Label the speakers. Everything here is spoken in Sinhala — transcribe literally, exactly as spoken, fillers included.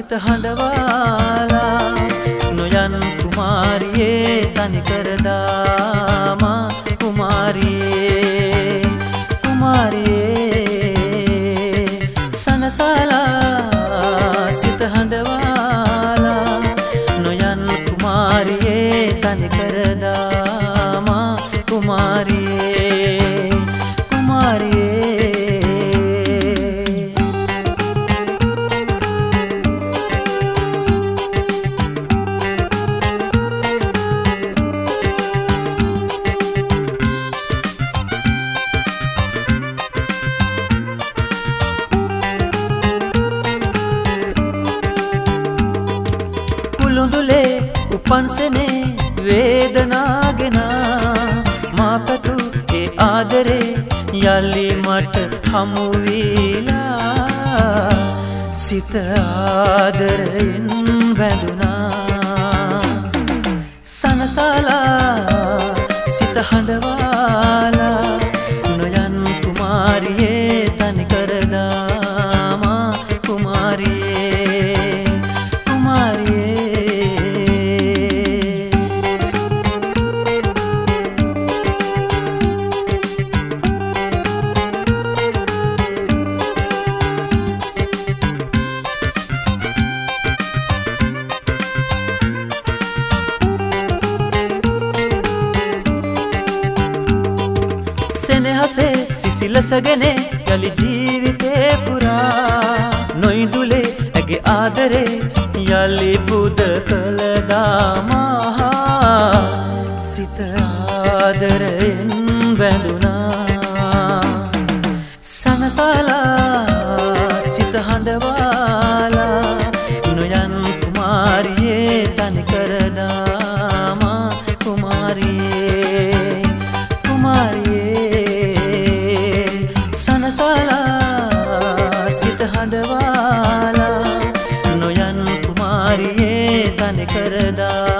Speaker 1: සිත හඬවාලා නොයන් කුමාරියේ තනිකර දාමා කුමාරියේ කුමාරියේ සනසලා සිත හඬවාලා නොයන් කුමාරියේ තනිකර දාමා කුමාරියේ කුමාරියේ කුළුඳුලේ උපන්සනේ වේදනාගෙන මාපතු ඒ ආදරේ යලි මට හමු වීලා සිත ආදරයෙන් බැඳුනා සනසලා සිත හඬවාලා නොයන් කුමාරියේ තනිකර දාමා කුමාරියේ සෙනෙහසේ සිසිලසගෙන යලි ජීවිතේ පුරා නොයිඳුලේ ඇගේ ආදරේ යලි බුද කළ දාමා සිත ආදරයෙන් බැඳුනා සනසලා සිත හඬවාලා නොයන් කුමාරියේ තනිකර දාමා කුමාරියේ කුමාරියේ සනසලා සිත හඬවාලා නොයන් කුමාරියේ තනිකර දා